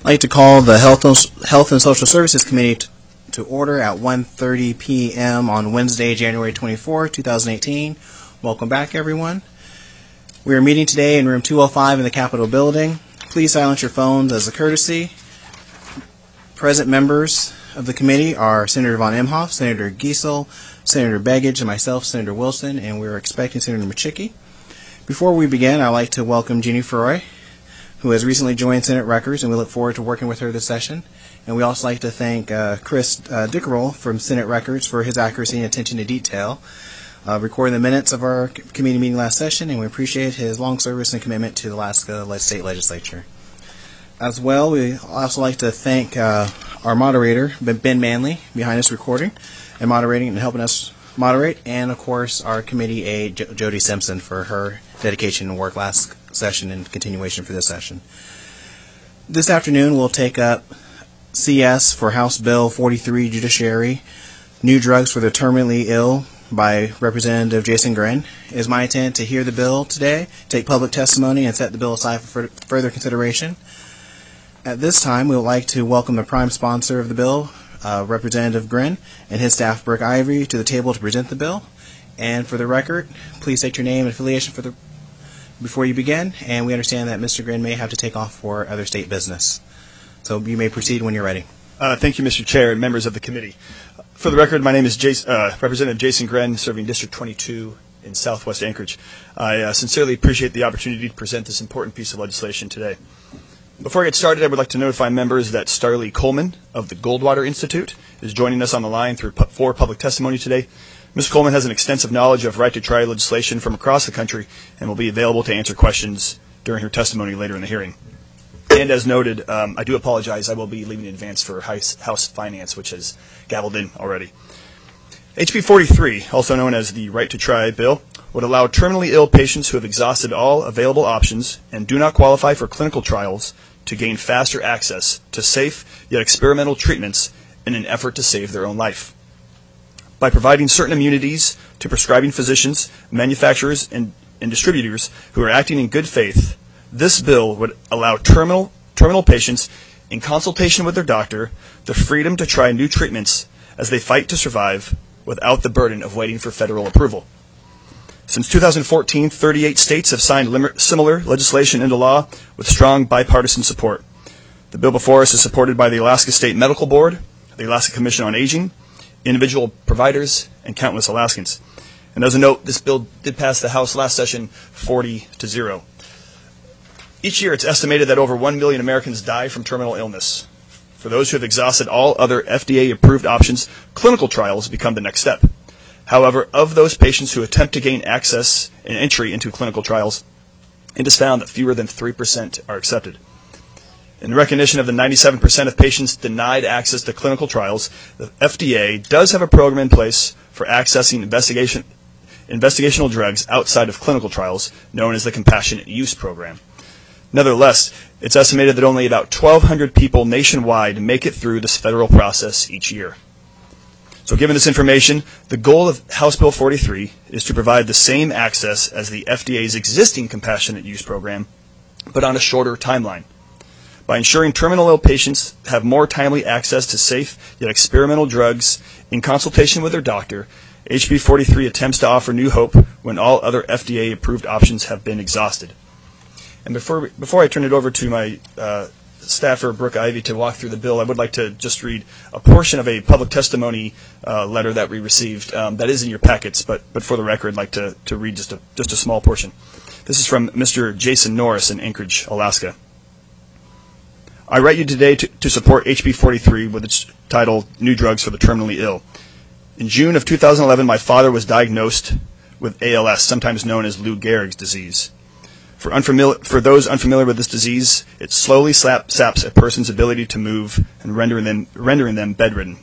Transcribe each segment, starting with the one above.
I'd like to call the Health and Social Services Committee to order at 1:30 p.m. on Wednesday, January 24, 2018. Welcome back, everyone. We are meeting today in room 205 in the Capitol building. Please silence your phones as a courtesy. Present members of the committee are Senator Von Imhoff, Senator Giesel, Senator Begich, and myself, Senator Wilson, and we're expecting Senator Machicki. Before we begin, I'd like to welcome Jeannie Ferroy, who has recently joined Senate Records, and we look forward to working with her this session. And we also like to thank Chris Dickerell from Senate Records for his accuracy and attention to detail, recording the minutes of our committee meeting last session, and we appreciate his long service and commitment to the Alaska State Legislature. As well, we also like to thank our moderator, Ben Manley, behind this recording and moderating and helping us moderate, and of course our committee aide, Jody Simpson, for her dedication and work last session and continuation for this session. This afternoon we'll take up CS for House Bill 43, Judiciary, New Drugs for the Terminally Ill, by Representative Jason Grin. It is my intent to hear the bill today, take public testimony, and set the bill aside for further consideration. At this time, we would like to welcome the prime sponsor of the bill, Representative Grin, and his staff, Brooke Ivy, to the table to present the bill. And for the record, please state your name and affiliation before you begin, and we understand that Mr. Grin may have to take off for other state business. So you may proceed when you're ready. Thank you, Mr. Chair and members of the committee. For the record, my name is Representative Jason Grin, serving District 22 in Southwest Anchorage. I sincerely appreciate the opportunity to present this important piece of legislation today. Before I get started, I would like to notify members that Starlee Coleman of the Goldwater Institute is joining us on the line for public testimony today. Ms. Coleman has an extensive knowledge of right-to-try legislation from across the country and will be available to answer questions during her testimony later in the hearing. And as noted, I do apologize, I will be leaving in advance for House Finance, which has gavelled in already. HB 43, also known as the Right-to-Try bill, would allow terminally ill patients who have exhausted all available options and do not qualify for clinical trials to gain faster access to safe yet experimental treatments in an effort to save their own life. By providing certain immunities to prescribing physicians, manufacturers, and distributors who are acting in good faith, this bill would allow terminal patients, in consultation with their doctor, the freedom to try new treatments as they fight to survive without the burden of waiting for federal approval. Since 2014, 38 states have signed similar legislation into law with strong bipartisan support. The bill before us is supported by the Alaska State Medical Board, the Alaska Commission on Aging, individual providers, and countless Alaskans. And as a note, this bill did pass the House last session 40-0. Each year, it's estimated that over 1 million Americans die from terminal illness. For those who have exhausted all other FDA-approved options, clinical trials become the next step. However, of those patients who attempt to gain access and entry into clinical trials, it is found that fewer than 3% are accepted. In recognition of the 97% of patients denied access to clinical trials, the FDA does have a program in place for accessing investigational drugs outside of clinical trials, known as the Compassionate Use Program. Nevertheless, it's estimated that only about 1,200 people nationwide make it through this federal process each year. So given this information, the goal of House Bill 43 is to provide the same access as the FDA's existing Compassionate Use Program, but on a shorter timeline. By ensuring terminal ill patients have more timely access to safe yet experimental drugs in consultation with their doctor, HB 43 attempts to offer new hope when all other FDA-approved options have been exhausted. And before I turn it over to my staffer, Brooke Ivy, to walk through the bill, I would like to just read a portion of a public testimony letter that we received that is in your packets, but for the record, I'd like to read just a small portion. This is from Mr. Jason Norris in Anchorage, Alaska. I write you today to support HB 43 with its title, New Drugs for the Terminally Ill. In June of 2011, my father was diagnosed with ALS, sometimes known as Lou Gehrig's disease. For those unfamiliar with this disease, it slowly saps a person's ability to move and rendering them bedridden.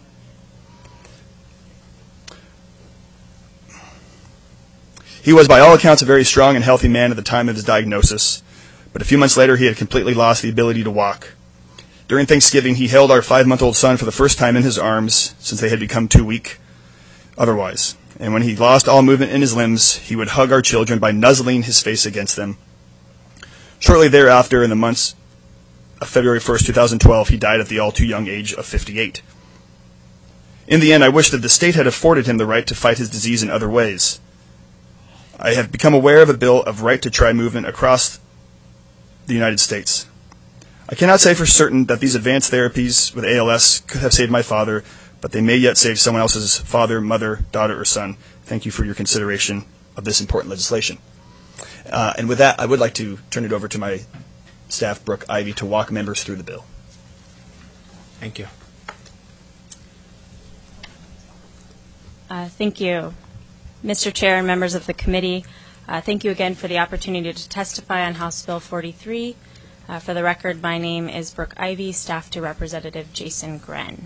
He was by all accounts a very strong and healthy man at the time of his diagnosis, but a few months later he had completely lost the ability to walk. During Thanksgiving, he held our 5-month-old son for the first time in his arms since they had become too weak otherwise. And when he lost all movement in his limbs, he would hug our children by nuzzling his face against them. Shortly thereafter, in the months of February 1st, 2012, he died at the all too young age of 58. In the end, I wish that the state had afforded him the right to fight his disease in other ways. I have become aware of a bill of right to try movement across the United States. I cannot say for certain that these advanced therapies with ALS could have saved my father, but they may yet save someone else's father, mother, daughter, or son. Thank you for your consideration of this important legislation. And with that, I would like to turn it over to my staff, Brooke Ivy, to walk members through the bill. Thank you. Thank you, Mr. Chair and members of the committee. Thank you again for the opportunity to testify on House Bill 43. For the record, my name is Brooke Ivy, staff to Representative Jason Grenn.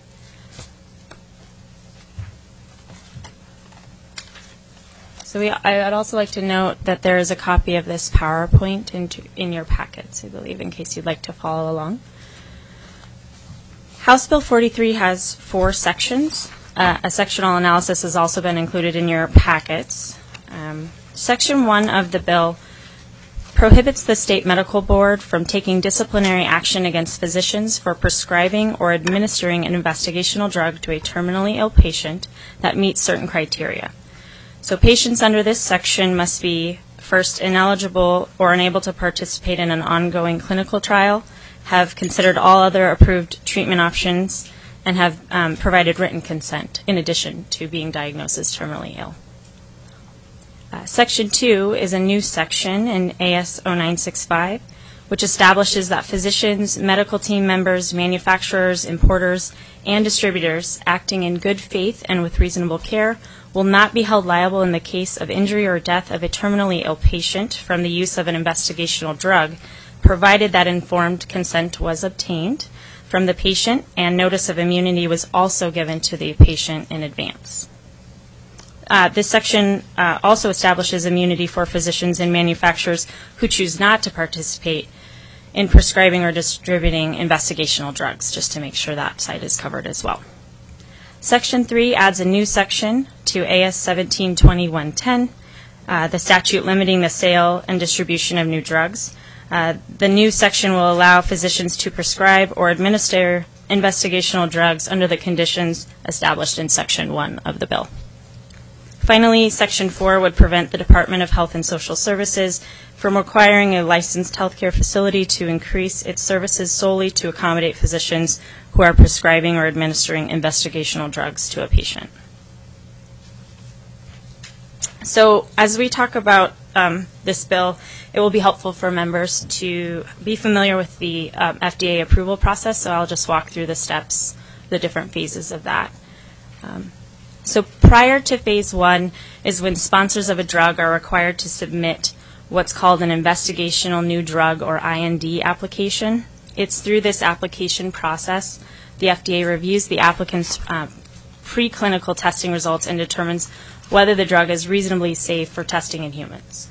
So I'd also like to note that there is a copy of this PowerPoint in your packets, I believe, in case you'd like to follow along. House Bill 43 has 4 sections. A sectional analysis has also been included in your packets. Section 1 of the bill prohibits the state medical board from taking disciplinary action against physicians for prescribing or administering an investigational drug to a terminally ill patient that meets certain criteria. So patients under this section must be first ineligible or unable to participate in an ongoing clinical trial, have considered all other approved treatment options, and have provided written consent in addition to being diagnosed as terminally ill. Section 2 is a new section in AS 0965, which establishes that physicians, medical team members, manufacturers, importers, and distributors acting in good faith and with reasonable care will not be held liable in the case of injury or death of a terminally ill patient from the use of an investigational drug, provided that informed consent was obtained from the patient and notice of immunity was also given to the patient in advance. This section also establishes immunity for physicians and manufacturers who choose not to participate in prescribing or distributing investigational drugs, just to make sure that side is covered as well. Section 3 adds a new section to AS 172110, the statute limiting the sale and distribution of new drugs. The new section will allow physicians to prescribe or administer investigational drugs under the conditions established in Section 1 of the bill. Finally, Section 4 would prevent the Department of Health and Social Services from requiring a licensed healthcare facility to increase its services solely to accommodate physicians who are prescribing or administering investigational drugs to a patient. So as we talk about this bill, it will be helpful for members to be familiar with the FDA approval process, so I'll just walk through the steps, the different phases of that. So prior to phase 1 is when sponsors of a drug are required to submit what's called an investigational new drug or IND application. It's through this application process the FDA reviews the applicant's preclinical testing results and determines whether the drug is reasonably safe for testing in humans.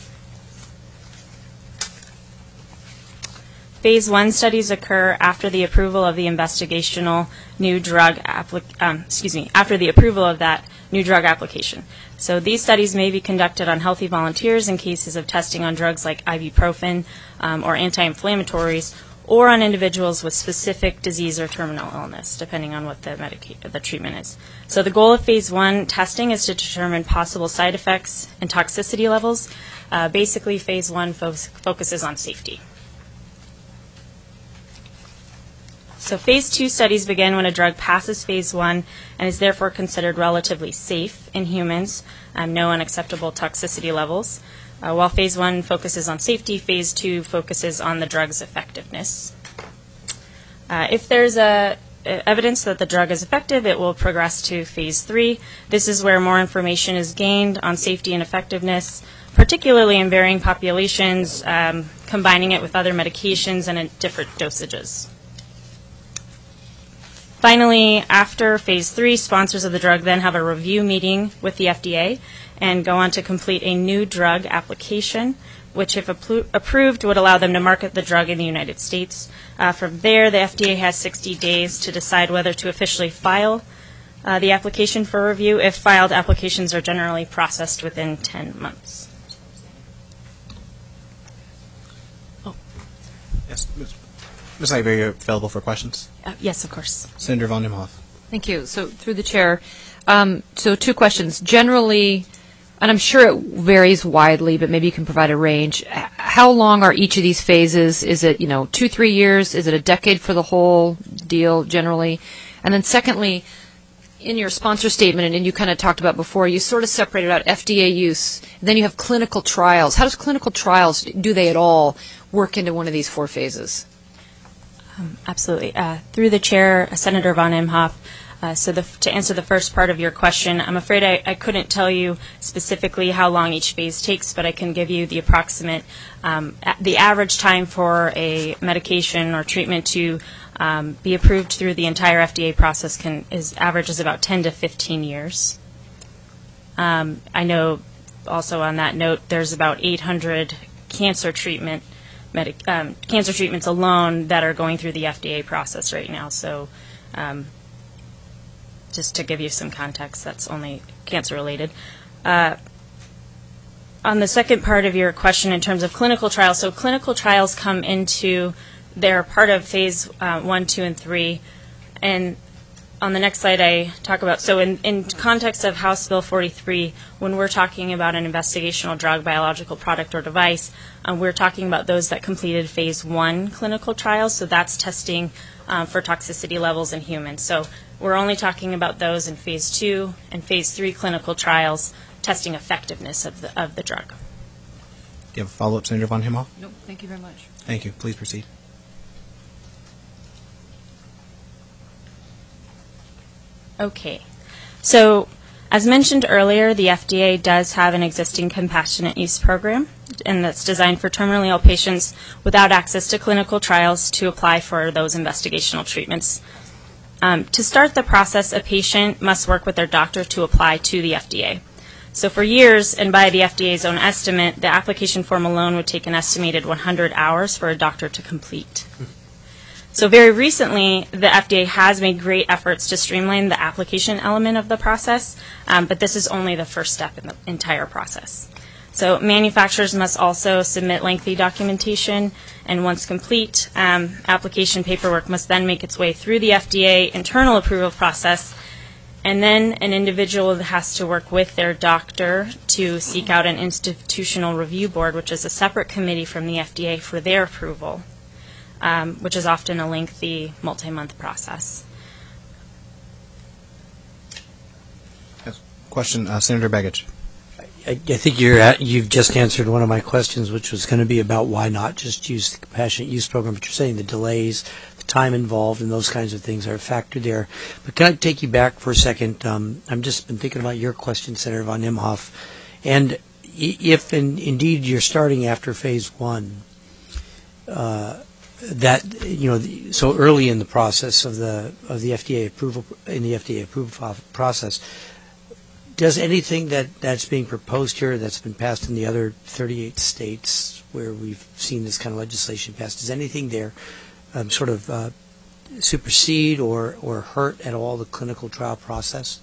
Phase 1 studies occur after the approval of the investigational new drug after the approval of that new drug application. So these studies may be conducted on healthy volunteers in cases of testing on drugs like ibuprofen or anti-inflammatories, or on individuals with specific disease or terminal illness, depending on what the treatment is. So the goal of phase 1 testing is to determine possible side effects and toxicity levels. Basically, phase 1 focuses on safety. So phase 2 studies begin when a drug passes phase 1 and is therefore considered relatively safe in humans, no unacceptable toxicity levels. While phase 1 focuses on safety, phase 2 focuses on the drug's effectiveness. If there's evidence that the drug is effective, it will progress to phase 3. This is where more information is gained on safety and effectiveness, particularly in varying populations, combining it with other medications and at different dosages. Finally, after phase 3, sponsors of the drug then have a review meeting with the FDA and go on to complete a new drug application, which, if approved, would allow them to market the drug in the United States. From there, the FDA has 60 days to decide whether to officially file the application for review. If filed, applications are generally processed within 10 months. Yes, Ms. Knight, are you available for questions? Yes, of course. Senator von Imhoff. Thank you. So through the chair, so two questions. Generally, and I'm sure it varies widely, but maybe you can provide a range. How long are each of these phases? Is it, 2-3 years? Is it a decade for the whole deal generally? And then secondly, in your sponsor statement, and you kind of talked about before, you sort of separated out FDA use, and then you have clinical trials. How does clinical trials, do they at all work into one of these 4 phases? Absolutely. Through the chair, Senator von Imhoff, to answer the first part of your question, I'm afraid I couldn't tell you specifically how long each phase takes, but I can give you the approximate. The average time for a medication or treatment to be approved through the entire FDA process averages about 10 to 15 years. I know also on that note, there's about 800 cancer treatments alone that are going through the FDA process right now. So just to give you some context, that's only cancer related. On the second part of your question in terms of clinical trials, so clinical trials they're part of phase 1, 2, and 3. And on the next slide I talk about, so in context of House Bill 43, when we're talking about an investigational drug, biological product, or device, we're talking about those that completed phase 1 clinical trials, so that's testing for toxicity levels in humans. So we're only talking about those in phase 2 and phase 3 clinical trials testing effectiveness of the drug. Do you have a follow-up, Senator von Imhoff? No, thank you very much. Thank you. Please proceed. Okay. So as mentioned earlier, the FDA does have an existing compassionate use program, and that's designed for terminally ill patients without access to clinical trials to apply for those investigational treatments. To start the process, a patient must work with their doctor to apply to the FDA. So for years, and by the FDA's own estimate, the application form alone would take an estimated 100 hours for a doctor to complete. So very recently, the FDA has made great efforts to streamline the application element of the process, but this is only the first step in the entire process. So manufacturers must also submit lengthy documentation, and once complete, application paperwork must then make its way through the FDA internal approval process, and then an individual has to work with their doctor to seek out an institutional review board, which is a separate committee from the FDA for their approval, which is often a lengthy multi-month process. Yes. Question, Senator Begich. I think you've just answered one of my questions, which was going to be about why not just use the compassionate use program. But you're saying the delays, the time involved, and those kinds of things are a factor there. But can I take you back for a second? I've just been thinking about your question, Senator von Imhoff. And if indeed you're starting after phase 1, so early in the process of the FDA approval, in the FDA approval process, does anything that's being proposed here that's been passed in the other 38 states where we've seen this kind of legislation passed, does anything there supersede or hurt at all the clinical trial process?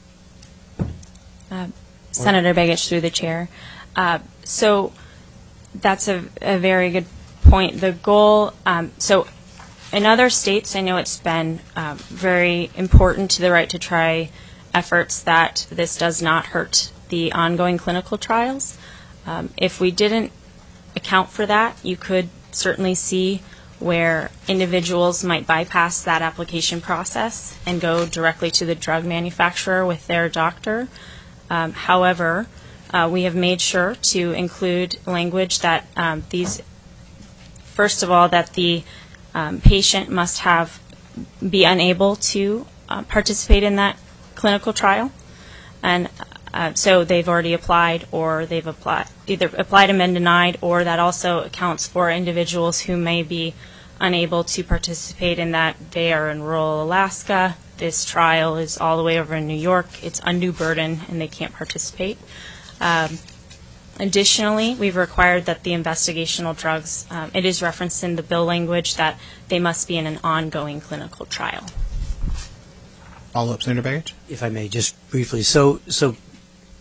Senator Begich, through the chair. So that's a very good point. The goal, so in other states, I know it's been very important to the right to try efforts that this does not hurt the ongoing clinical trials. If we didn't account for that, you could certainly see where individuals might bypass that application process and go directly to the drug manufacturer with their doctor. However, we have made sure to include language that first of all, that the patient must be unable to participate in that clinical trial, and so they've already applied, or they've either applied and been denied, or that also accounts for individuals who may be unable to participate in that. They are in rural Alaska. This trial is all the way over in New York. It's undue burden, and they can't participate. Additionally, we've required that the investigational drugs, it is referenced in the bill language that they must be in an ongoing clinical trial. Follow-up, Senator Begich? If I may, just briefly. So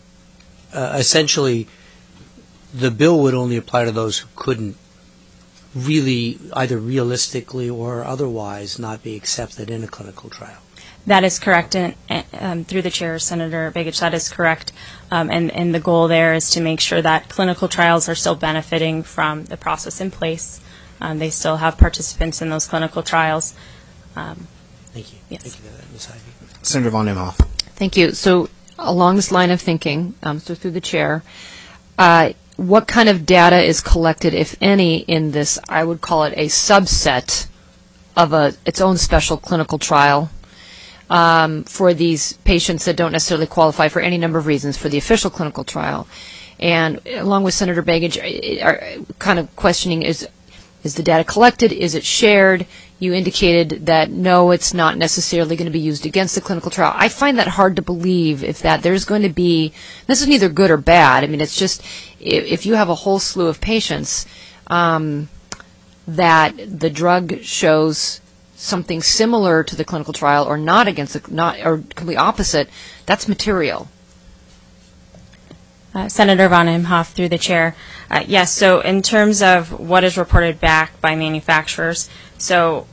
essentially, the bill would only apply to those who couldn't really, either realistically or otherwise, not be accepted in a clinical trial. That is correct, and through the chair, Senator Begich, that is correct. And the goal there is to make sure that clinical trials are still benefiting from the process in place. They still have participants in those clinical trials. Thank you. Yes. Thank you for that, Ms. Ivey. Senator von Imhoff. Thank you. So along this line of thinking, so through the chair, what kind of data is collected, if any, in this, I would call it a subset of its own special clinical trial for these patients that don't necessarily qualify for any number of reasons for the official clinical trial? And along with Senator Begich, kind of questioning is the data collected? Is it shared? You indicated that no, it's not necessarily going to be used against the clinical trial. I find that hard to believe if that there's going to be, this is neither good or bad. I mean, it's just, if you have a whole slew of patients that the drug shows something similar to the clinical trial or not against the, not, or completely opposite, that's material. Senator von Imhoff, through the chair. Yes, so in terms of what is reported back by manufacturers, so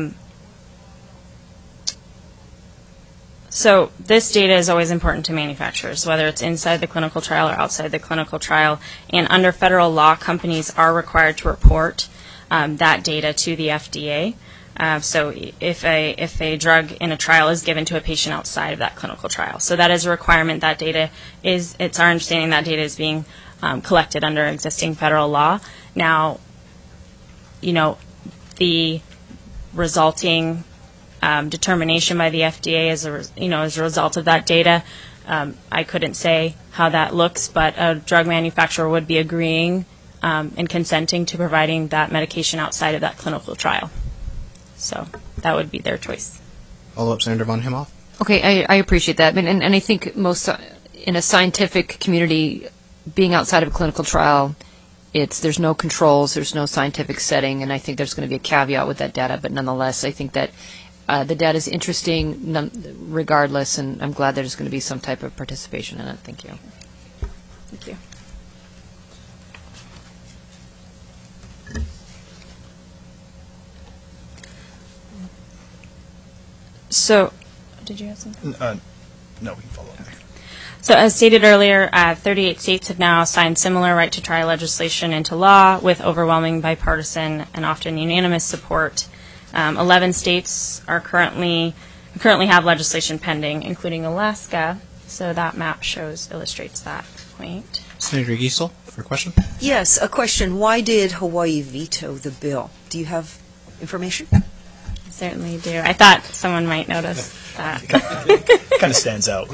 this data is always important to manufacturers, whether it's inside the clinical trial or outside the clinical trial. And under federal law, companies are required to report that data to the FDA. So if a drug in a trial is given to a patient outside of that clinical trial. So that is a requirement. That data is, it's our understanding that data is being collected under existing federal law. Now, you know, the resulting determination by the FDA as a result of that data, I couldn't say how that looks, but a drug manufacturer would be agreeing and consenting to providing that medication outside of that clinical trial. So that would be their choice. Follow-up, Senator von Imhoff. Okay, I appreciate that. And I think most in a scientific community, being outside of a clinical trial, there's no controls, there's no scientific setting, and I think there's going to be a caveat with that data. But nonetheless, I think that the data is interesting regardless, and I'm glad there's going to be some type of participation in it. Thank you. Thank you. So, did you have something? No, we can follow up. So as stated earlier, 38 states have now signed similar right-to-try legislation into law with overwhelming bipartisan and often unanimous support. 11 states are currently have legislation pending, including Alaska. So that map illustrates that point. Senator Giesel, for a question. Yes, a question. Why did Hawaii veto the bill? Do you have information? Certainly do. I thought someone might notice that. It kind of stands out.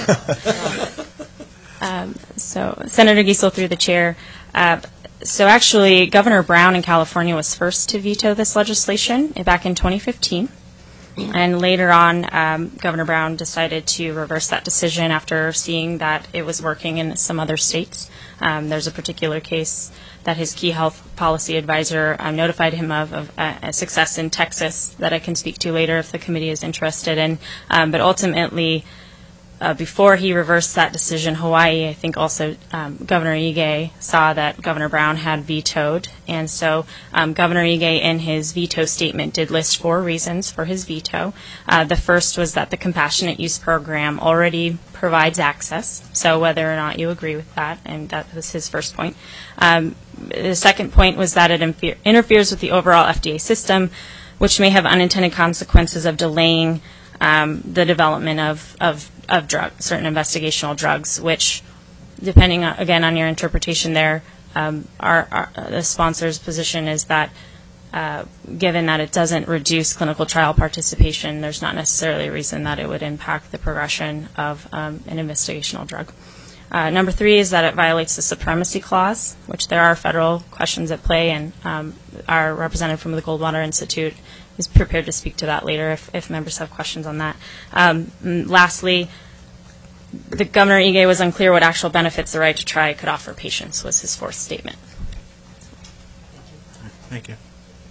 So Senator Giesel, through the chair. So actually, Governor Brown in California was first to veto this legislation back in 2015. And later on, Governor Brown decided to reverse that decision after seeing that it was working in some other states. There's a particular case that his key health policy advisor notified him of a success in Texas that I can speak to later if the committee is interested in. But ultimately, before he reversed that decision, Hawaii, I think also Governor Ige saw that Governor Brown had vetoed. And so Governor Ige in his veto statement did list 4 reasons for his veto. The first was that the compassionate use program already provides access, so whether or not you agree with that, and that was his first point. The second point was that it interferes with the overall FDA system, which may have unintended consequences of delaying the development of drugs, certain investigational drugs, which, depending again on your interpretation there, the sponsor's position is that given that it doesn't reduce clinical trial participation, there's not necessarily a reason that it would impact the progression of an investigational drug. Number 3 is that it violates the supremacy clause, which there are federal questions at play, and our representative from the Goldwater Institute is prepared to speak to that later if members have questions on that. Lastly, the Governor Ige was unclear what actual benefits the right to try could offer patients, was his 4th statement. Thank you.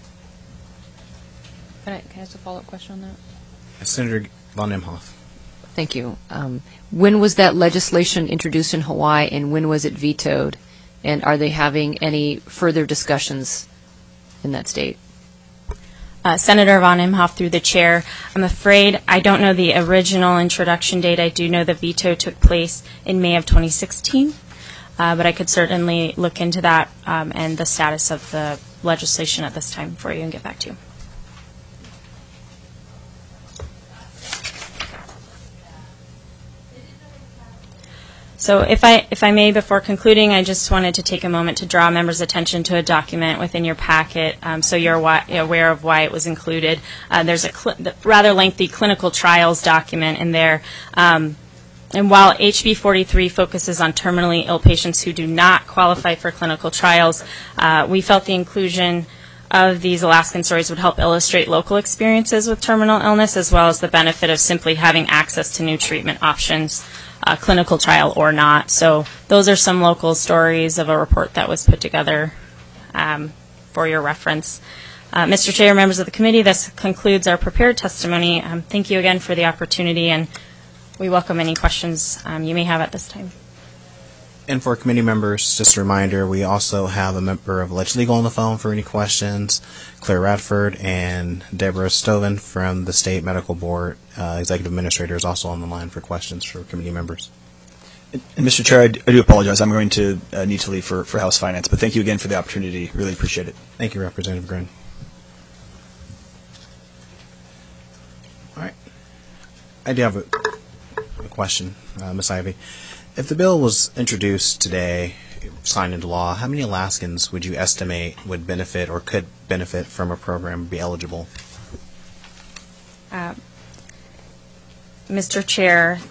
Can I ask a follow-up question on that? Senator von Imhoff. Thank you. When was that legislation introduced in Hawaii, and when was it vetoed? And are they having any further discussions in that state? Senator von Imhoff through the chair. I'm afraid I don't know the original introduction date. I do know the veto took place in May of 2016, but I could certainly look into that and the status of the legislation at this time for you and get back to you. So if I may, before concluding, I just wanted to take a moment to draw members' attention to a document within your packet so you're aware of why it was included. There's a rather lengthy clinical trials document in there. And while HB 43 focuses on terminally ill patients who do not qualify for clinical trials, we felt the inclusion of these Alaskan stories would help illustrate local experiences with terminal illness, as well as the benefit of simply having access to new treatment options, clinical trial or not. So those are some local stories of a report that was put together for your reference. Mr. Chair, members of the committee, this concludes our prepared testimony. Thank you again for the opportunity, and we welcome any questions you may have at this time. And for committee members, just a reminder, we also have a member of Ledge Legal on the phone for any questions, Claire Radford, and Deborah Stoven from the State Medical Board Executive Administrator is also on the line for questions for committee members. And Mr. Chair, I do apologize. I'm going to need to leave for House Finance, but thank you again for the opportunity. Really appreciate it. Thank you, Representative Grin. All right. I do have a question, Ms. Ivey. If the bill was introduced today, signed into law, how many Alaskans would you estimate would benefit or could benefit from a program, be eligible? Mr. Chair,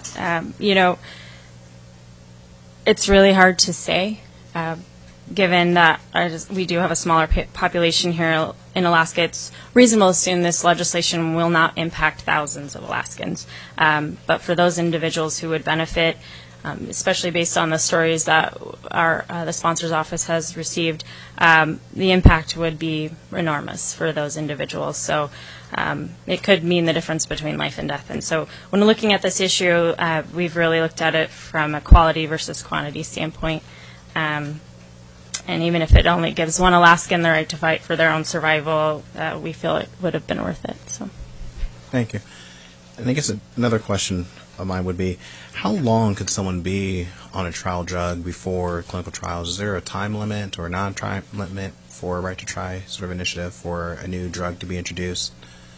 it's really hard to say, given that we do have a smaller population here in Alaska. It's reasonable to assume this legislation will not impact thousands of Alaskans. But for those individuals who would benefit, especially based on the stories that the sponsor's office has received, the impact would be enormous for those individuals. So it could mean the difference between life and death. And so when looking at this issue, we've really looked at it from a quality versus quantity standpoint. And even if it only gives one Alaskan the right to fight for their own survival, we feel it would have been worth it. So, thank you. And I guess another question of mine would be, how long could someone be on a trial drug before clinical trials? Is there a time limit or a non-time limit for a right to try sort of initiative for a new drug to be introduced?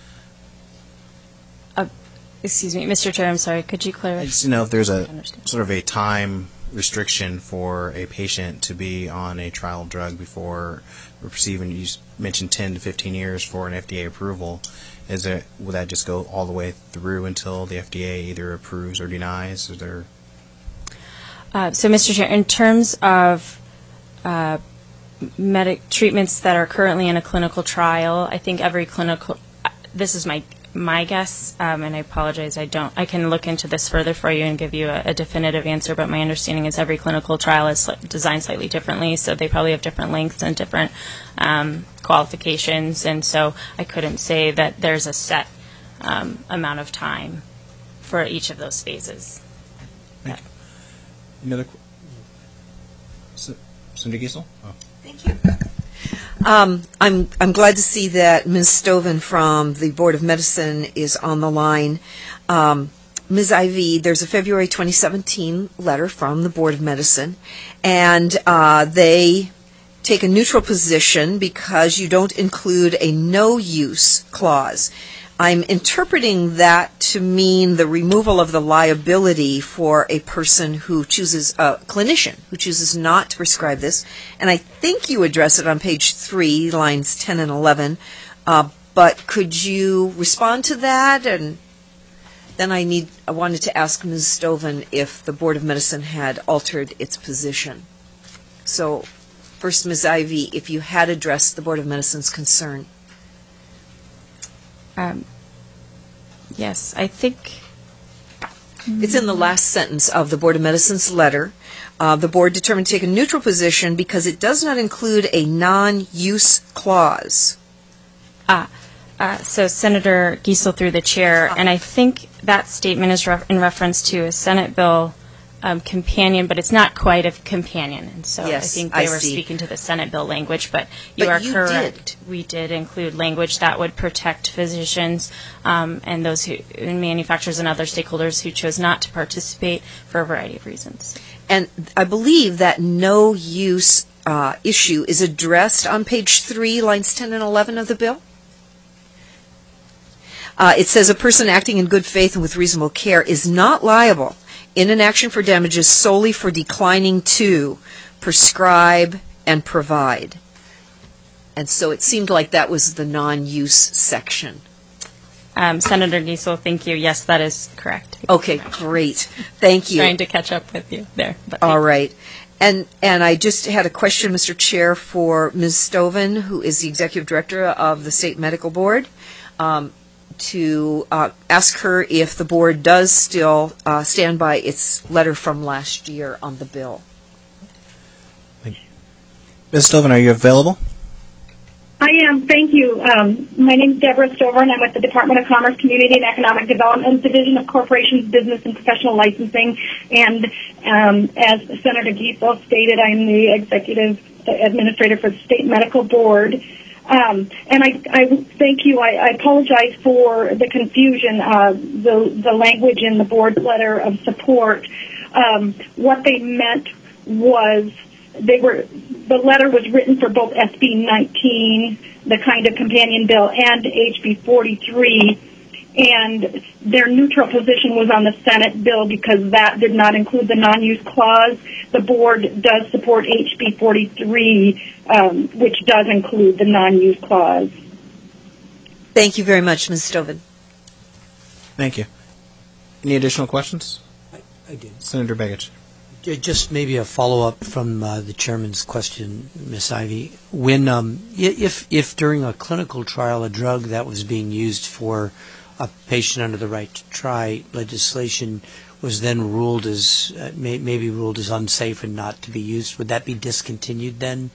Excuse me, Mr. Chair, I'm sorry, could you clarify? I just know if there's a sort of a time restriction for a patient to be on a trial drug before receiving, you mentioned 10 to 15 years for an FDA approval. Will that just go all the way through until the FDA either approves or denies? Is there? So, Mr. Chair, in terms of treatments that are currently in a clinical trial, I think every clinical, this is my guess, and I apologize, I can look into this further for you and give you a definitive answer, but my understanding is every clinical trial is designed slightly differently, so they probably have different lengths and different qualifications, and so I couldn't say that there's a set amount of time for each of those phases. Thank you. Another Cindy Giesel? Oh. Thank you. I'm glad to see that Ms. Stoven from the Board of Medicine is on the line. Ms. Ivey, there's a February 2017 letter from the Board of Medicine, and they take a neutral position because you don't include a no-use clause. I'm interpreting that to mean the removal of the liability for a person who chooses, a clinician who chooses not to prescribe this. And I think you address it on page 3, lines 10 and 11. But could you respond to that? And then I wanted to ask Ms. Stoven if the Board of Medicine had altered its position. So first, Ms. Ivey, if you had addressed the Board of Medicine's concern. Yes, I think it's in the last sentence of the Board of Medicine's letter. The board determined to take a neutral position because it does not include a non-use clause. So Senator Giesel through the chair, and I think that statement is in reference to a Senate Bill companion, but it's not quite a companion. And so Yes, I think I they were see. speaking to the Senate bill language, but you But are you correct. did. We did include language that would protect physicians and those who, and manufacturers and other stakeholders who chose not to participate for a variety of reasons. And I believe that no use issue is addressed on page 3, lines 10 and 11 of the bill. It says a person acting in good faith and with reasonable care is not liable in an action for damages solely for declining to prescribe and provide. And so it seemed like that was the non-use section. Senator Giesel, thank you. Yes, that is correct. Okay, great. Thank you. Trying to catch up with you there. But All right. And I just had a question, Mr. Chair, for Ms. Stoven, who is the Executive Director of the State Medical Board, to ask her if the board does still stand by its letter from last year on the bill. Ms. Stoven, are you available? I am. Thank you. My name is Deborah Stover, and I'm with the Department of Commerce, Community and Economic Development Division of Corporations, Business, and Professional Licensing. And as Senator Giesel stated, I'm the Executive Administrator for the State Medical Board. And I thank you. I apologize for the confusion, the language in the board's letter of support. What they meant was the letter was written for both SB 19, the kind of companion bill, and HB 43, and their neutral position was on the Senate bill because that did not include the non-use clause. The board does support HB 43, which does include the non-use clause. Thank you very much, Ms. Stoven. Thank you. Any additional questions? I did. Senator Begich. Just maybe a follow-up from the chairman's question, Ms. Ivy. When, if during a clinical trial a drug that was being used for a patient under the right to try legislation was then ruled as maybe ruled as unsafe and not to be used, would that be discontinued then?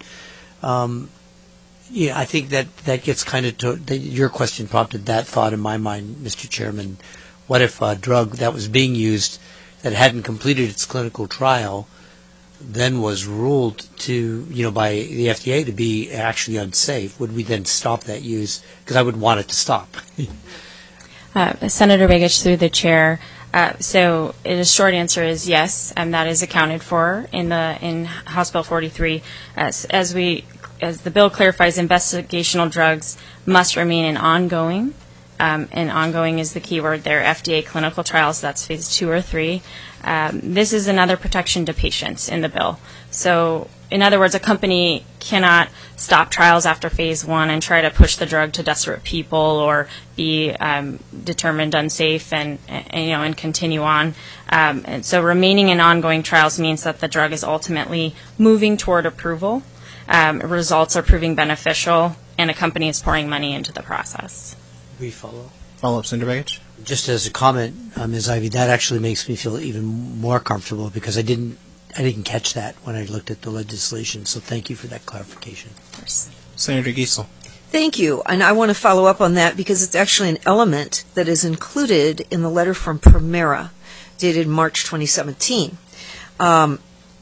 Yeah, I think that gets kind of your question prompted that thought in my mind, Mr. Chairman. What if a drug that was being used that hadn't completed its clinical trial then was ruled to, by the FDA to be actually unsafe? Would we then stop that use? Because I would want it to stop. Senator Begich, through the chair. So the short answer is yes, and that is accounted for in House Bill 43. As the bill clarifies, investigational drugs must remain an ongoing. And ongoing is the key word there. FDA clinical trials, that's phase 2 or 3. This is another protection to patients in the bill. So, in other words, a company cannot stop trials after phase 1 and try to push the drug to desperate people or be determined unsafe and continue on. And so, remaining in ongoing trials means that the drug is ultimately moving toward approval. Results are proving beneficial, and a company is pouring money into the process. We follow. Follow-up, Senator Begich. Just as a comment, Ms. Ivy, that actually makes me feel even more comfortable because I didn't catch that when I looked at the legislation. So thank you for that clarification. Senator Giesel. Thank you. And I want to follow up on that because it's actually an element that is included in the letter from Premera dated March 2017. And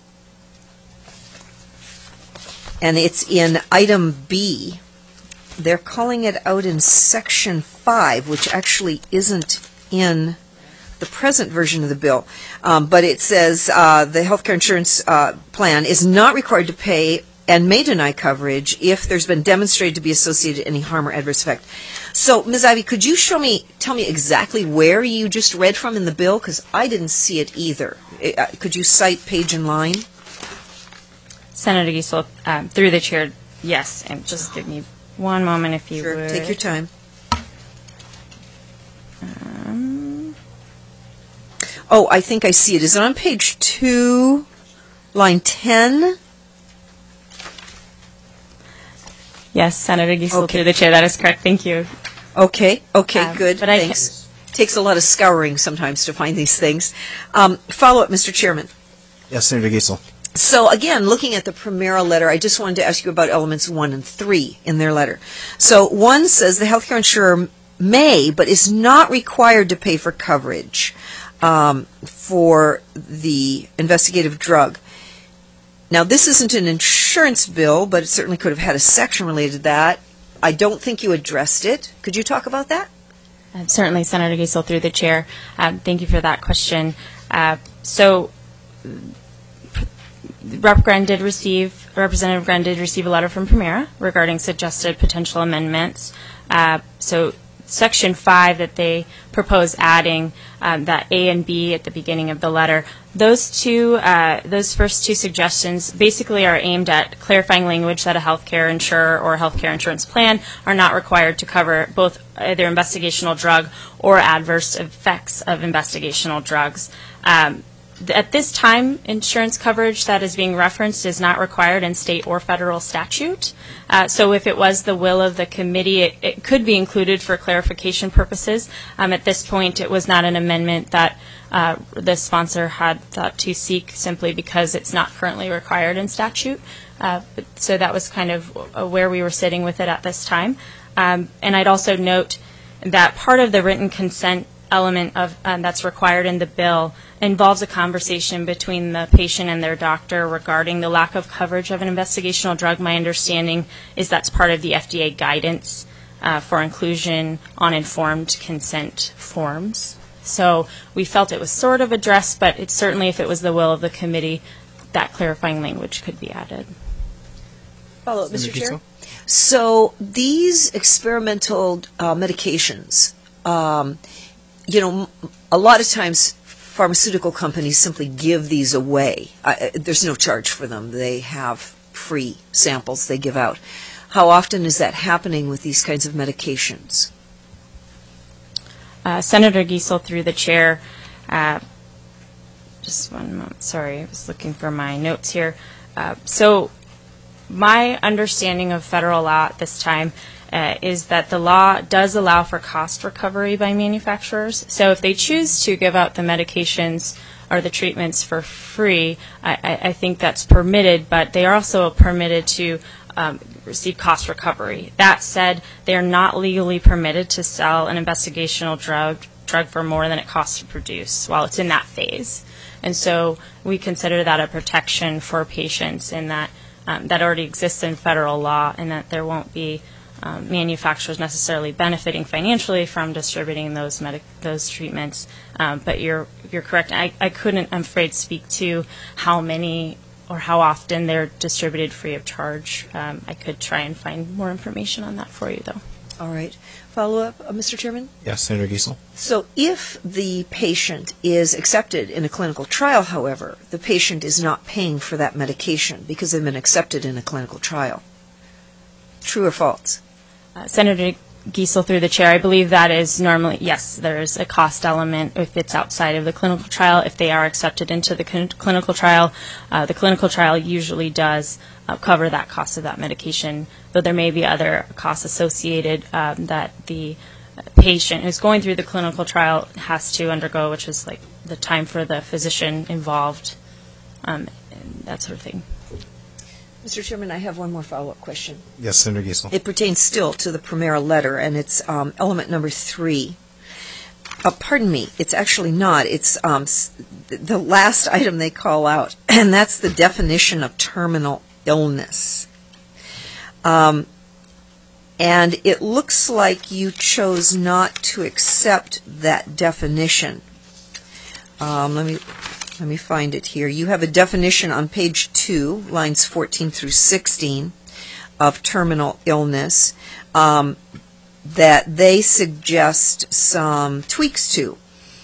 it's in item B. They're calling it out in section 5, which actually isn't in the present version of the bill. But it says the healthcare insurance plan is not required to pay and may deny coverage if there's been demonstrated to be associated any harm or adverse effect. So, Ms. Ivy, could you tell me exactly where you just read from in the bill? Because I didn't see it either. Could you cite page and line? Senator Giesel, through the chair, yes. And just give me one moment if you would. Sure, take your time. I think I see it. Is it on page 2, line 10? Yes, Senator Giesel, Okay. through the chair. That is correct. Thank you. Okay, good. But Thanks. Takes a lot of scouring sometimes to find these things. Follow-up, Mr. Chairman. Yes, Senator Giesel. So again, looking at the Premera letter, I just wanted to ask you about elements 1 and 3 in their letter. So 1 says the healthcare insurer may, but is not required to pay for coverage for the investigative drug. Now, this isn't an insurance bill, but it certainly could have had a section related to that. I don't think you addressed it. Could you talk about that? Certainly, Senator Giesel, through the chair. Thank you for that question. So, Representative Grenn did receive a letter from Primera regarding suggested potential amendments. So, Section 5 that they propose adding, that A and B at the beginning of the letter, those first two suggestions basically are aimed at clarifying language that a healthcare insurer or healthcare insurance plan are not required to cover both either investigational drug or adverse effects of investigational drugs. At this time, insurance coverage that is being referenced is not required in state or federal statute. So if it was the will of the committee, it could be included for clarification purposes. At this point, it was not an amendment that the sponsor had thought to seek simply because it's not currently required in statute. So that was kind of where we were sitting with it at this time. And I'd also note that part of the written consent element of that's required in the bill involves a conversation between the patient and their doctor regarding the lack of coverage of an investigational drug. My understanding is that's part of the FDA guidance for inclusion on informed consent forms. So we felt it was sort of addressed, but it's certainly, if it was the will of the committee, that clarifying language could be added. Follow up, Mr. Chair. So these experimental medications, a lot of times pharmaceutical companies simply give these away. There's no charge for them. They have free samples they give out. How often is that happening with these kinds of medications? Senator Giesel, through the chair, just one moment, sorry, I was looking for my notes here. So my understanding of federal law at this time is that the law does allow for cost recovery by manufacturers. So if they choose to give out the medications or the treatments for free, I think that's permitted, but they are also permitted to receive cost recovery. That said, they are not legally permitted to sell an investigational drug for more than it costs to produce while it's in that phase. And so we consider that a protection for patients in that that already exists in federal law, and that there won't be manufacturers necessarily benefiting financially from distributing those treatments. But you're correct. I couldn't, I'm afraid, speak to how many or how often they're distributed free of charge. I could try and find more information on that for you, though. All right. Follow up, Mr. Chairman? Yes, Senator Giesel. So if the patient is accepted in a clinical trial, however, the patient is not paying for that medication because they've been accepted in a clinical trial. True or false? Senator Giesel, through the chair, I believe that is normally, yes, there is a cost element if it's outside of the clinical trial. If they are accepted into the clinical trial usually does cover that cost of that medication, though there may be other costs associated that the patient who's going through the clinical trial has to undergo, which is like the time for the physician involved, and that sort of thing. Mr. Chairman, I have one more follow-up question. Yes, Senator Giesel. It pertains still to the Primera letter, and it's element number 3. Pardon me, it's actually not. It's the last item they call out, and that's the definition of terminal illness. And it looks like you chose not to accept that definition. Let me find it here. You have a definition on page 2, lines 14 through 16, of terminal illness that they suggest some tweaks to.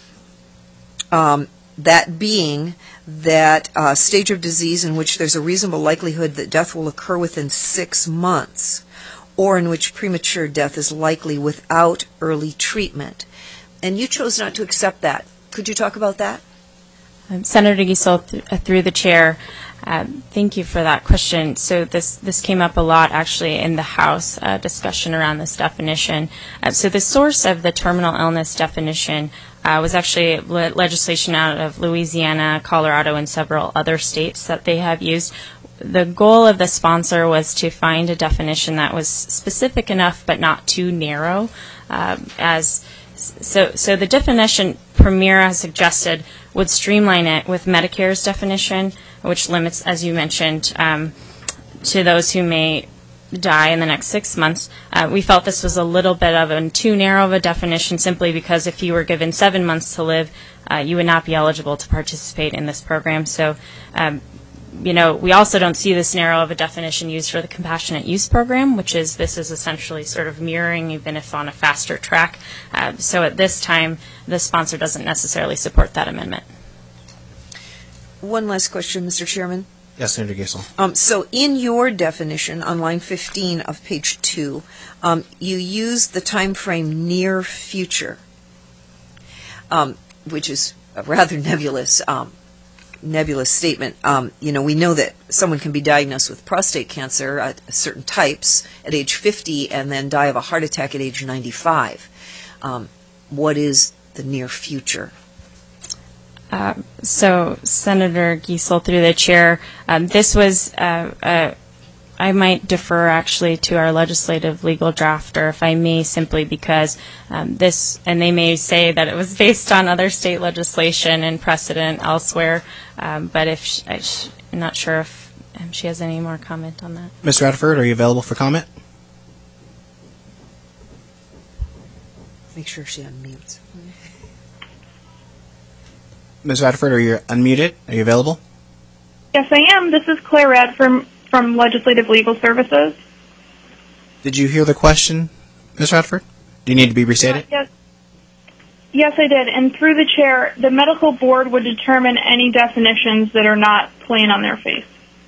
That being that stage of disease in which there's a reasonable likelihood that death will occur within 6 months, or in which premature death is likely without early treatment. And you chose not to accept that. Could you talk about that? Senator Giesel, through the chair, thank you for that question. So this came up a lot actually in the House discussion around this definition. So the source of the terminal illness definition was actually legislation out of Louisiana, Colorado, and several other states that they have used. The goal of the sponsor was to find a definition that was specific enough but not too narrow, as So the definition Premier has suggested would streamline it with Medicare's definition, which limits, as you mentioned, to those who may die in the next 6 months. We felt this was a little bit of too narrow of a definition, simply because if you were given 7 months to live, you would not be eligible to participate in this program. So, we also don't see this narrow of a definition used for the compassionate use program, this is essentially sort of mirroring, even if on a faster track. So at this time, the sponsor doesn't necessarily support that amendment. One last question, Mr. Chairman. Yes, Senator Giesel. So in your definition on line 15 of page 2, you use the time frame near future, which is a rather nebulous statement. We know that someone can be diagnosed with prostate cancer at certain types at age 50 and then die of a heart attack at age 95. What is the near future? So, Senator Giesel, through the chair, this was, I might defer actually to our legislative legal drafter, if I may, simply because and they may say that it was based on other state legislation and precedent elsewhere, but I'm not sure if she has any more comment on that. Ms. Radford, are you available for comment? Make sure she unmutes. Ms. Radford, are you unmuted? Are you available? Yes, I am. This is Claire Radford from Legislative Legal Services. Did you hear the question, Ms. Radford? Do you need to be restated? Yes, I did. And through the chair, the medical board would determine any definitions that are not plain on their face.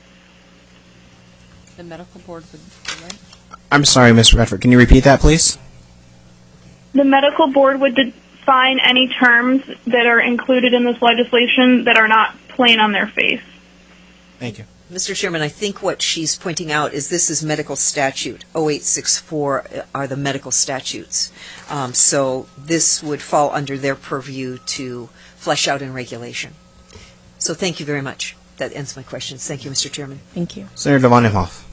The medical board would do what? I'm sorry, Ms. Radford. Can you repeat that, please? The medical board would define any terms that are included in this legislation that are not plain on their face. Thank you. Mr. Chairman, I think what she's pointing out is this is medical statute. 0864 are the medical statutes. So this would fall under their purview to flesh out in regulation. So thank you very much. That ends my questions. Thank you, Mr. Chairman. Thank you. Senator Von Imhoff.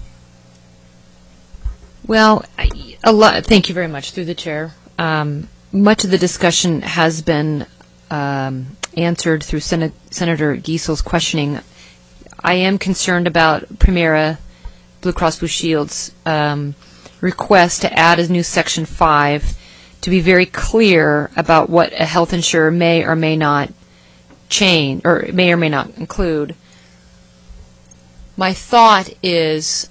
Well, thank you very much, through the chair. Much of the discussion has been answered through Senator Giesel's questioning. I am concerned about Premera Blue Cross Blue Shield's request to add a new Section 5 to be very clear about what a health insurer may or may not change, or may not include. My thought is,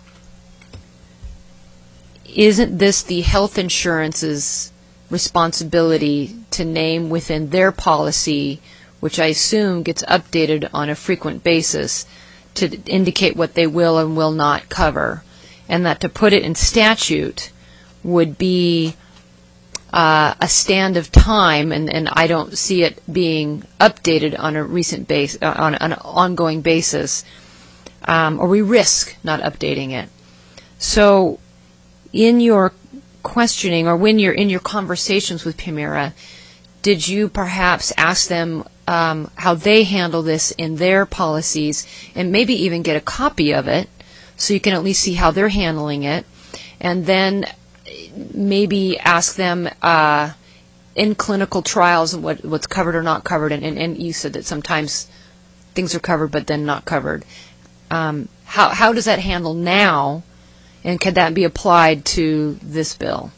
isn't this the health insurance's responsibility to name within their policy, which I assume gets updated on a frequent basis, to indicate what they will and will not cover, and that to put it in statute would be a stand of time, and I don't see it being updated on a on an ongoing basis, or we risk not updating it. So, in your questioning, or when you're in your conversations with Premera, did you perhaps ask them how they handle this in their policies, and maybe even get a copy of it so you can at least see how they're handling it, and then maybe ask them in clinical trials what's covered or not covered, and you said that sometimes things are covered but then not covered. How does that handle now, and can that be applied to this bill?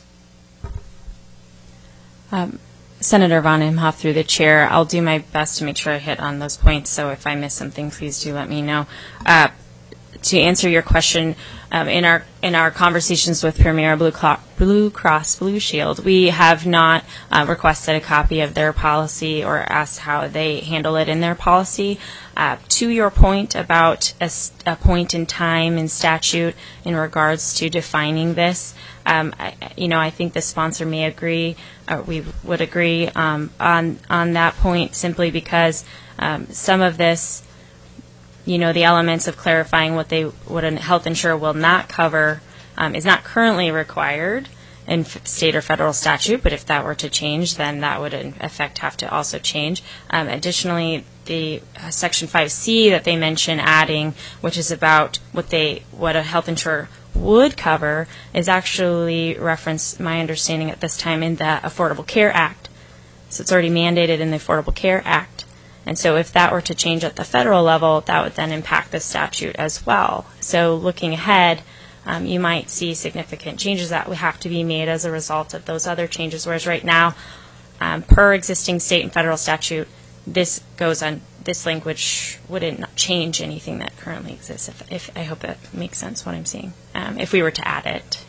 Senator Von Imhoff, through the chair, I'll do my best to make sure I hit on those points, so if I miss something, please do let me know. To answer your question, in our conversations with Premera Blue Cross Blue Shield, we have not requested a copy of their policy or asked how they handle it in their policy. To your point about a point in time in statute in regards to defining this, I think the sponsor may agree, we would agree on that point, simply because some of this, the elements of clarifying what a health insurer will not cover is not currently required in state or federal statute, but if that were to change, then that would in effect have to also change. Additionally, the Section 5C that they mention adding, which is about what a health insurer would cover is actually referenced, my understanding at this time, in the Affordable Care Act. So it's already mandated in the Affordable Care Act. And so if that were to change at the federal level, that would then impact the statute as well. So looking ahead, you might see significant changes that would have to be made as a result of those other changes, whereas right now, per existing state and federal statute, this language wouldn't change anything that currently exists. If I hope that makes sense what I'm saying. If we were to add it,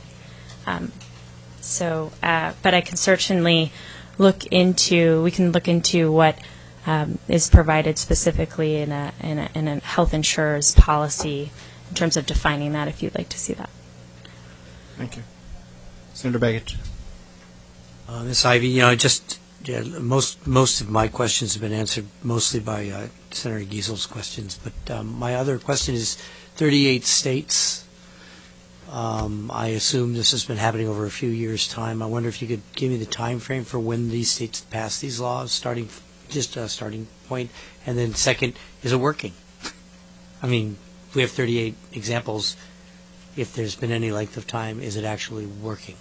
but I can certainly look into what is provided specifically in a health insurer's policy in terms of defining that. If you'd like to see that. Thank you, Senator Begich. Ms. Ivey, most of my questions have been answered mostly by Senator Giesel's questions, but my other question is 38 states. I assume this has been happening over a few years' time. I wonder if you could give me the time frame for when these states pass these laws, just a starting point, and then second, is it working? I mean, we have 38 examples. If there's been any length of time, is it actually working?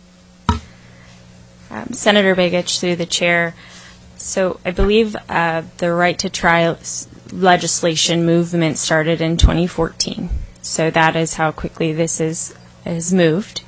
Senator Begich, through the chair. So I believe the right to try legislation movement started in 2014. So that is how quickly this is moved.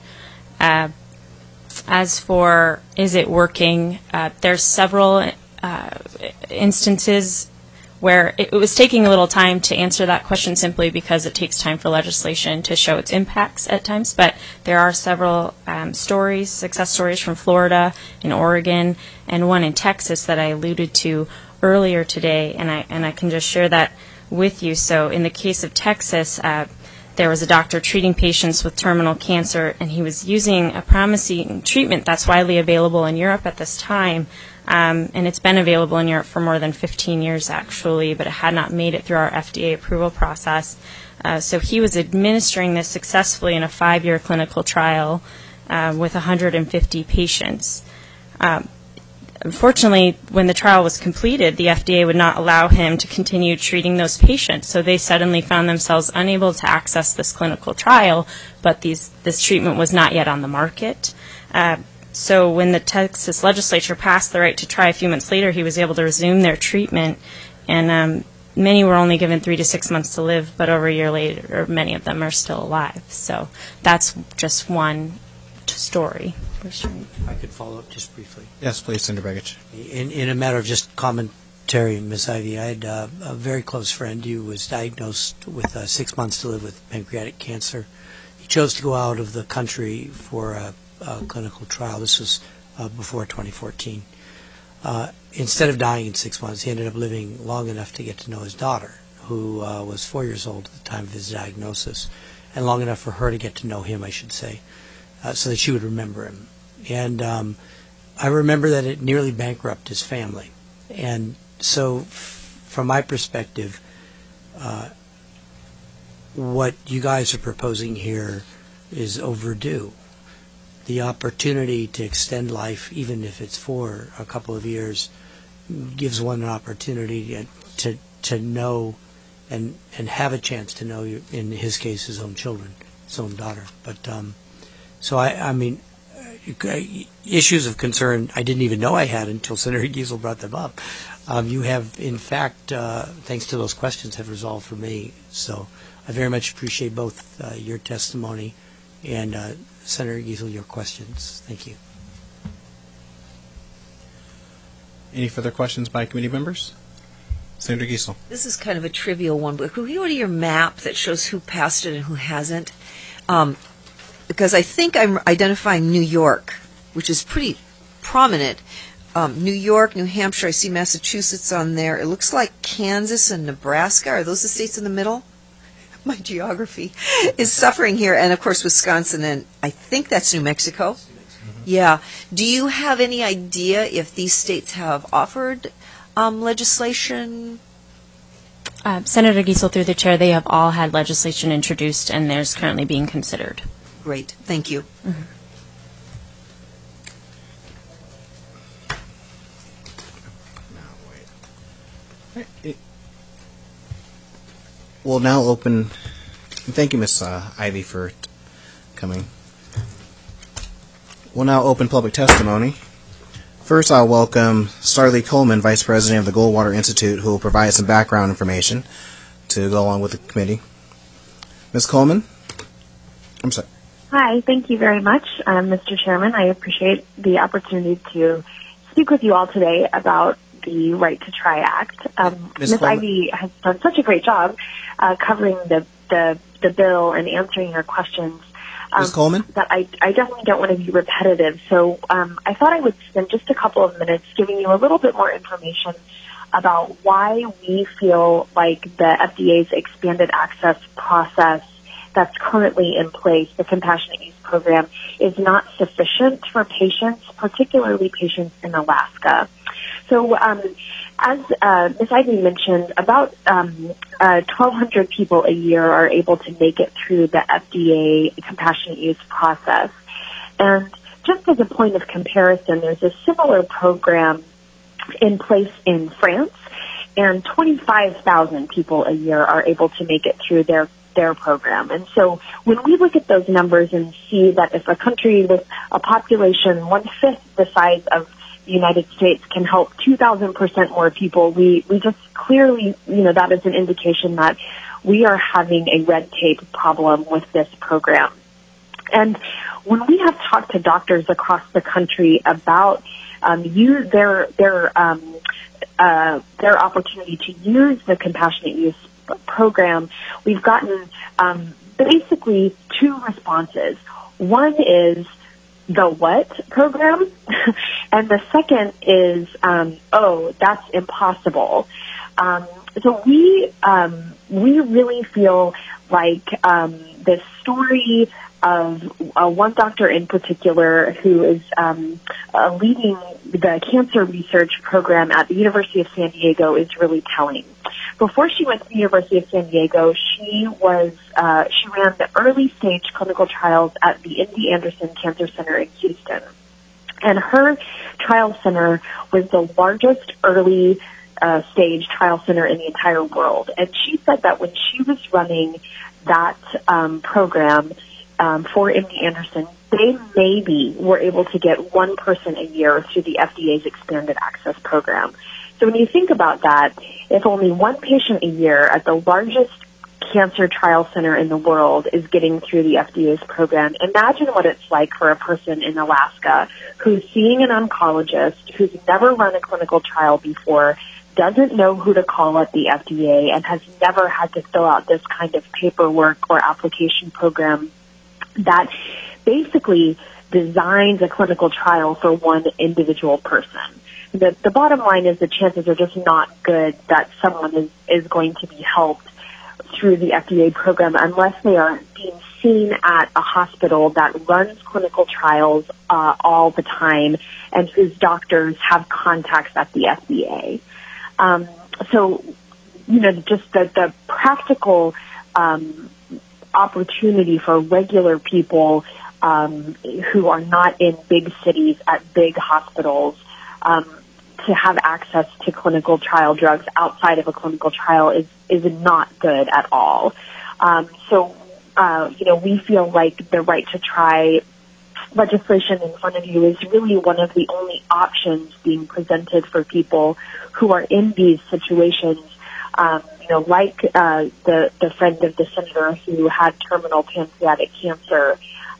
As for is it working, there's several instances where it was taking a little time to answer that question simply because it takes time for legislation to show its impacts at times. But there are several success stories from Florida and Oregon, and one in Texas that I alluded to earlier today, and I can just share that with you. So in the case of Texas, there was a doctor treating patients with terminal cancer, and he was using a promising treatment that's widely available in Europe at this time. And it's been available in Europe for more than 15 years, actually, but it had not made it through our FDA approval process. So he was administering this successfully in a 5-year clinical trial with 150 patients. Unfortunately, when the trial was completed, the FDA would not allow him to continue treating those patients. So they suddenly found themselves unable to access this clinical trial, but this treatment was not yet on the market. So when the Texas legislature passed the right to try a few months later, he was able to resume their treatment, and many were only given 3 to 6 months to live, but over a year later, many of them are still alive. So that's just one story. If I could follow up just briefly. Yes, please, Senator Begich. In a matter of just commentary, Ms. Ivey, I had a very close friend who was diagnosed with 6 months to live with pancreatic cancer. He chose to go out of the country for a clinical trial. This was before 2014. Instead of dying in 6 months, he ended up living long enough to get to know his daughter, who was 4 years old at the time of his diagnosis, and long enough for her to get to know him, I should say, so that she would remember him. And I remember that it nearly bankrupted his family. And so from my perspective, what you guys are proposing here is overdue. The opportunity to extend life, even if it's for a couple of years, gives one an opportunity to know and have a chance to know, in his case, his own children, his own daughter. But so I mean, issues of concern I didn't even know I had until Senator Giesel brought them up. You have, in fact, thanks to those questions, have resolved for me. So I very much appreciate both your testimony and Senator Giesel, your questions. Thank you. Any further questions by committee members? Senator Giesel. This is kind of a trivial one, but could we go to your map that shows who passed it and who hasn't? Because I think I'm identifying New York, which is pretty prominent. New York, New Hampshire, I see Massachusetts on there. It looks like Kansas and Nebraska. Are those the states in the middle? My geography is suffering here. And, of course, Wisconsin, and I think that's New Mexico. Yeah. Do you have any idea if these states have offered legislation? Senator Giesel, through the chair, they have all had legislation introduced, and there's currently being considered. Great. Thank you. Mm-hmm. We'll now open. Thank you, Ms. Ivey, for coming. We'll now open public testimony. First, I'll welcome Starlee Coleman, Vice President of the Goldwater Institute, who will provide some background information to go along with the committee. Ms. Coleman? I'm sorry. Hi, thank you very much, Mr. Chairman. I appreciate the opportunity to speak with you all today about the Right to Try Act. Ms. Ivey has done such a great job covering the bill and answering your questions. Ms. Coleman? That I definitely don't want to be repetitive. So I thought I would spend just a couple of minutes giving you a little bit more information about why we feel like the FDA's expanded access process that's currently in place, the compassionate use program, is not sufficient for patients, particularly patients in Alaska. So as Ms. Ivey mentioned, about 1,200 people a year are able to make it through the FDA compassionate use process. And just as a point of comparison, there's a similar program in place in France, and 25,000 people a year are able to make it through their program. And so when we look at those numbers and see that if a country with a population 1/5 the size of the United States can help 2,000% more people, we just clearly, that is an indication that we are having a red tape problem with this program. And when we have talked to doctors across the country about their opportunity to use the compassionate use program, we've gotten basically two responses. One is the what program, and the second is, oh, that's impossible. So we really feel like the story of one doctor in particular who is leading the cancer research program at the University of San Diego is really telling. Before she went to the University of San Diego, she ran the early stage clinical trials at the MD Anderson Cancer Center in Houston. And her trial center was the largest early stage trial center in the entire world. And she said that when she was running that program for MD Anderson, they maybe were able to get one person a year through the FDA's expanded access program. So when you think about that, if only one patient a year at the largest cancer trial center in the world is getting through the FDA's program, imagine what it's like for a person in Alaska who's seeing an oncologist, who's never run a clinical trial before, doesn't know who to call at the FDA, and has never had to fill out this kind of paperwork or application program that basically designs a clinical trial for one individual person. The bottom line is the chances are just not good that someone is going to be helped through the FDA program unless they are being seen at a hospital that runs clinical trials all the time and whose doctors have contacts at the FDA. So, just the practical opportunity for regular people who are not in big cities at big hospitals to have access to clinical trial drugs outside of a clinical trial is not good at all. We feel like the Right to Try legislation in front of you is really one of the only options being presented for people who are in these situations, like the friend of the senator who had terminal pancreatic cancer.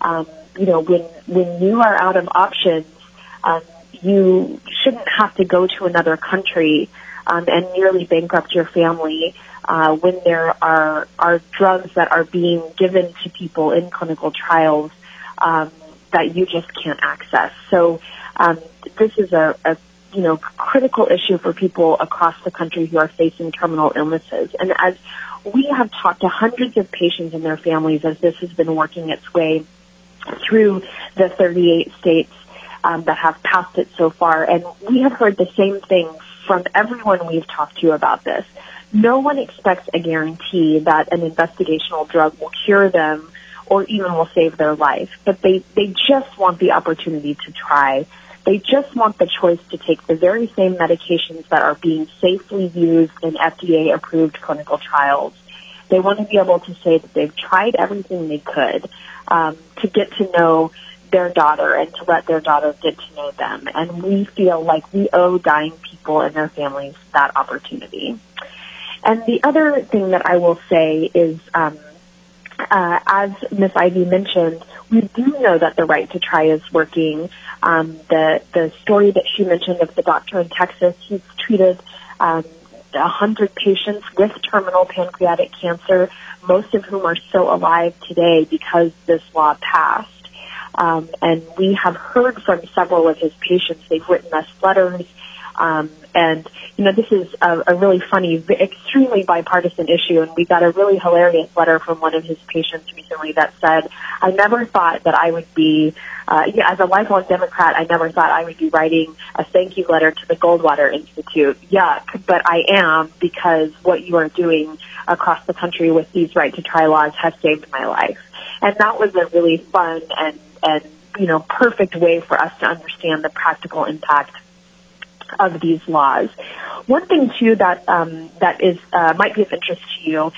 When you are out of options, you shouldn't have to go to another country and nearly bankrupt your family when there are drugs that are being given to people in clinical trials that you just can't access. So this is a critical issue for people across the country who are facing terminal illnesses. And as we have talked to hundreds of patients and their families as this has been working its way through the 38 states that have passed it so far, and we have heard the same thing from everyone we've talked to about this. No one expects a guarantee that an investigational drug will cure them or even will save their life, but they just want the opportunity to try. They just want the choice to take the very same medications that are being safely used in FDA-approved clinical trials. They want to be able to say that they've tried everything they could to get to know their daughter and to let their daughter get to know them. And we feel like we owe dying people and their families that opportunity. And the other thing that I will say is, as Ms. Ivy mentioned, we do know that the right to try is working. The story that she mentioned of the doctor in Texas, he's treated 100 patients with terminal pancreatic cancer, most of whom are still alive today because this law passed. And we have heard from several of his patients. They've written us letters. And, this is a really funny, extremely bipartisan issue. And we got a really hilarious letter from one of his patients recently that said, I never thought that I would be, as a lifelong Democrat, I never thought I would be writing a thank you letter to the Goldwater Institute. Yuck. But I am, because what you are doing across the country with these right to try laws has saved my life. And that was a really fun and perfect way for us to understand the practical impact of these laws. One thing too that is might be of interest to you.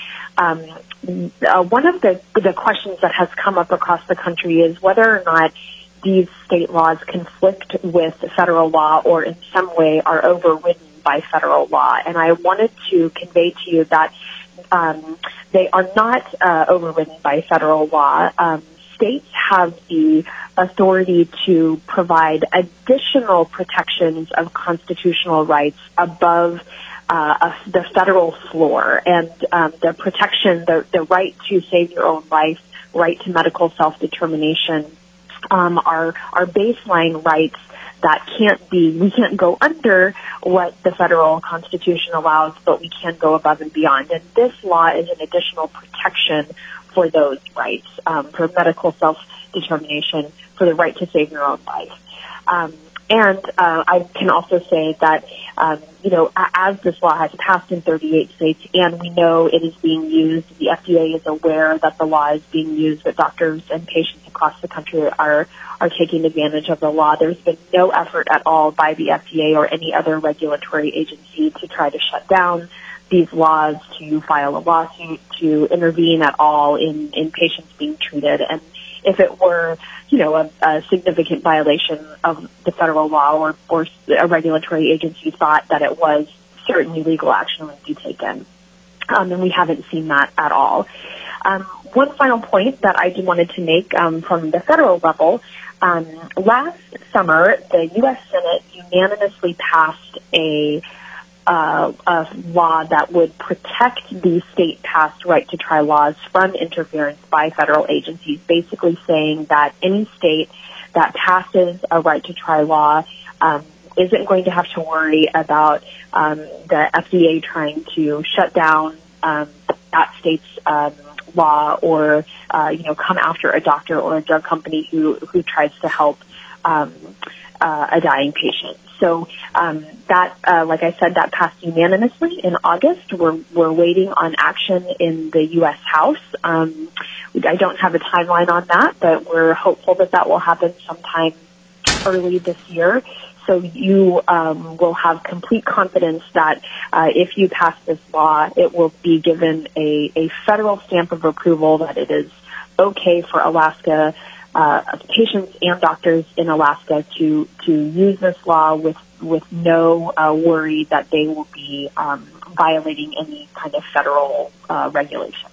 One of the questions that has come up across the country is whether or not these state laws conflict with federal law or in some way are overridden by federal law. And I wanted to convey to you that they are not overridden by federal law. States have the authority to provide additional protections of constitutional rights above the federal floor, and the protection, the right to save your own life, right to medical self-determination, are baseline rights that we can't go under what the federal constitution allows, but we can go above and beyond. And this law is an additional protection for those rights, for medical self-determination, for the right to save your own life. And I can also say that, as this law has passed in 38 states and we know it is being used, the FDA is aware that the law is being used, that doctors and patients across the country are taking advantage of the law. There's been no effort at all by the FDA or any other regulatory agency to try to shut down these laws, to file a lawsuit, to intervene at all in patients being treated. And if it were, a significant violation of the federal law or a regulatory agency thought that it was, certainly legal action would be taken. And we haven't seen that at all. One final point that I wanted to make from the federal level, last summer, the U.S. Senate unanimously passed a law that would protect the state-passed right to try laws from interference by federal agencies, basically saying that any state that passes a right to try law isn't going to have to worry about the FDA trying to shut down that state's law or come after a doctor or a drug company who tries to help a dying patient. So that, like I said, that passed unanimously in August. We're waiting on action in the U.S. House. I don't have a timeline on that, but we're hopeful that will happen sometime early this year. So you will have complete confidence that if you pass this law, it will be given a federal stamp of approval that it is okay for Alaska patients and doctors in Alaska to use this law with no worry that they will be violating any kind of federal regulation.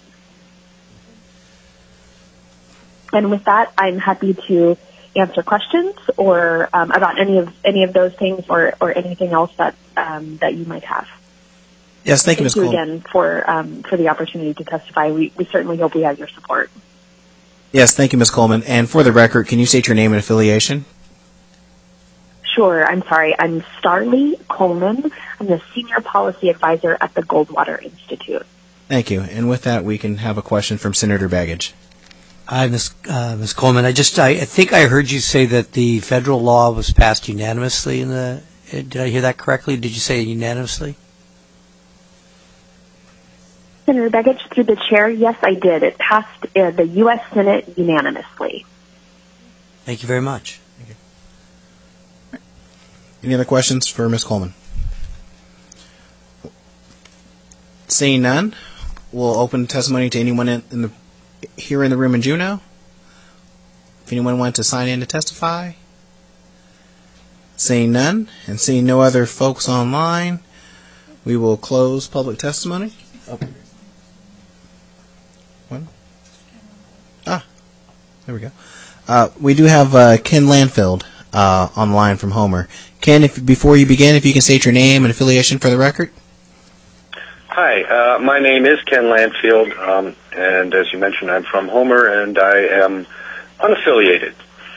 And with that, I'm happy to answer questions or about any of those things or anything else that you might have. Yes, thank you, Ms. Coleman. Thank you again for the opportunity to testify. We certainly hope we have your support. Yes, thank you, Ms. Coleman. And for the record, can you state your name and affiliation? Sure. I'm sorry. I'm Starlee Coleman. I'm the Senior Policy Advisor at the Goldwater Institute. Thank you. And with that, we can have a question from Senator Begich. Hi, Ms. Coleman. I think I heard you say that the federal law was passed unanimously did I hear that correctly? Did you say unanimously? Senator Begich, through the chair, yes, I did. It passed the U.S. Senate unanimously. Thank you very much. Thank you. Any other questions for Ms. Coleman? Seeing none, we'll open testimony to anyone here in the room in Juneau. If anyone wants to sign in to testify. Seeing none, and seeing no other folks online, we will close public testimony. There we go. We do have Ken Landfield online from Homer. Ken, before you begin, if you can state your name and affiliation for the record. Hi, my name is Ken Landfield, and as you mentioned, I'm from Homer, and I am unaffiliated.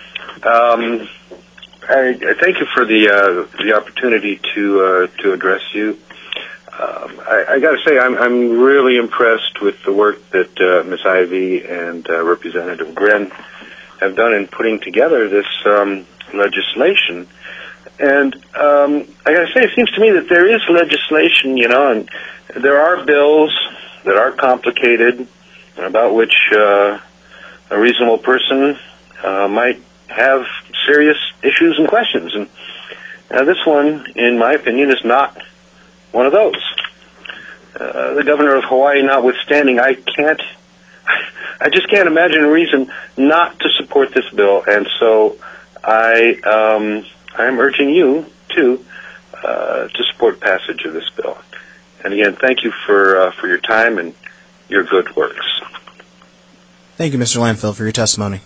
I thank you for the opportunity to address you. I got to say, I'm really impressed with the work that Ms. Ivy and Representative Gren have done in putting together this legislation. And I got to say, it seems to me that there is legislation, and there are bills that are complicated, about which a reasonable person might have serious issues and questions. And this one, in my opinion, is not one of those. The governor of Hawaii notwithstanding, I just can't imagine a reason not to support this bill, and so I am urging you to support passage of this bill. And again, thank you for your time and your good works. Thank you, Mr. Landfield, for your testimony.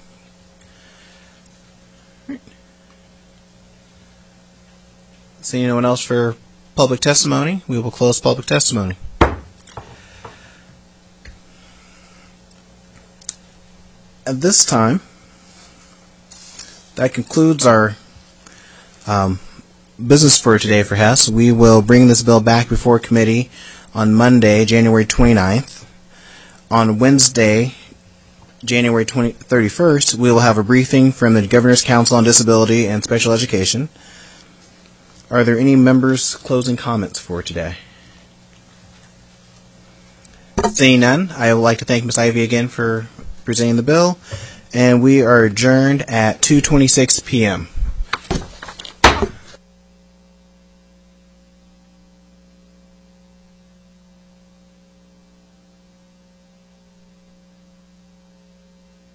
Seeing no one else for public testimony, we will close public testimony. At this time, that concludes our business for today for Hess. We will bring this bill back before committee on Monday, January 29th. On Wednesday, January 31st, we will have a briefing from the Governor's Council on Disability and Special Education. Are there any members' closing comments for today? Seeing none, I would like to thank Ms. Ivy again for presenting the bill, and we are adjourned at 2:26 p.m.